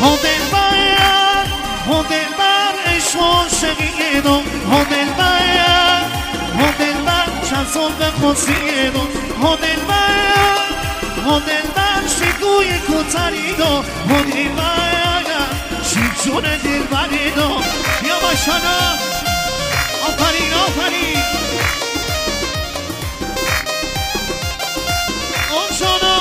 ها دلبر عشق عاشقی دو ها دلبر چند سال به خوصی دو ها دلبر شکوی کتری دو ها دلبر شیجون دلبری دو یا باشانا آفرین آفرین آمشانا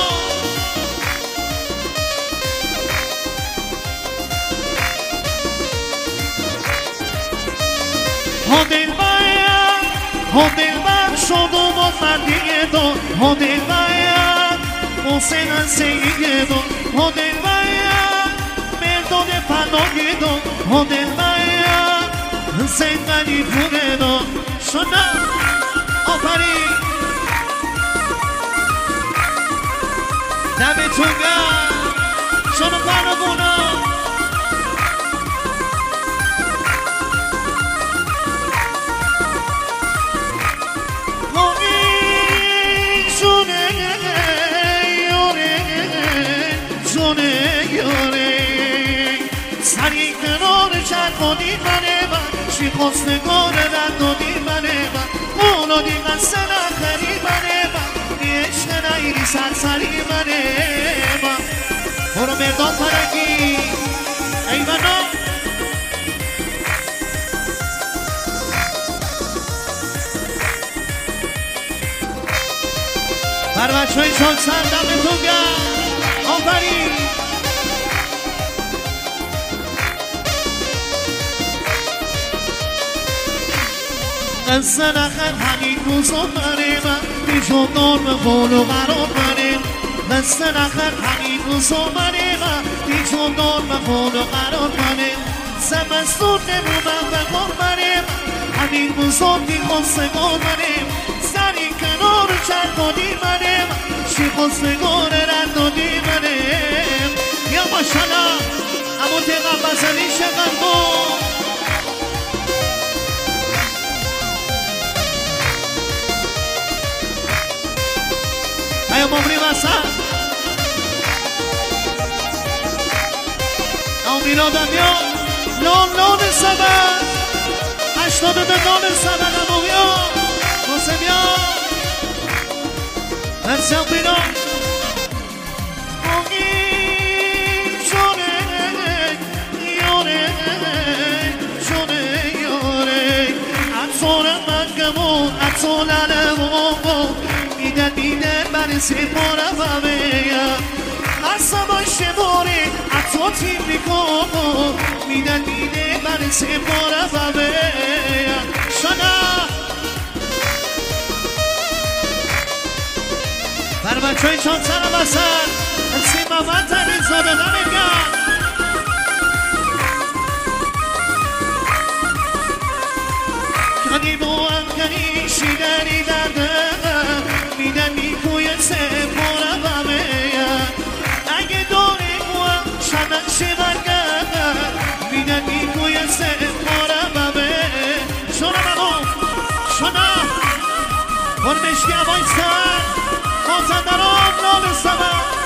ها دلبر شد و با فردی دو ها دلبر حسین انسیه دو ها دلبر مرداد فنایی دو ها دلبر حسین غنی پونه دو شنا آفرین دمتون گرم شما پرگونا سری کنار چرخونی منه من شی خواستگار ردونی منه من اونو دیگه سن آخری منه من بیشت نیری سرسری منه من برو مردان فرنگی ایمانا بر بچه های چون سردمتون گرم آفرین قصه نخد همین روزا منه من بیشون نرم قول و قرار منه قصه نخد همین روزا منه من بیشون نرم قول و قرار منه زمستون نمونم به قول منه من همین روزا بی خواستگار منه سری کنار چرخونی منه من شی خواستگار ردونی منه یا ماشاءالله اما تقم بزنی شقم بود ایا مبری واسه او میلادم یا لون سبت 82 لون سبت امو یا ناسم یا هرچم بینا یاره اتون منگمون اتون علمون میدن برسی پارم بیا اصلا باشه باری اتو تیم میکنم میدن برسی پارم بیا شنا بر بچه های چون سرم بسن سی محمد تنین زاده نمیگم کنی بوام کنی شیدنی درده میدن میکوید سه پارم بیا اگه داری بوام شدن شیدن میدن میکوید سه پارم بیا شنا بگو شنا برمشگی بایستن مازندران نام سبب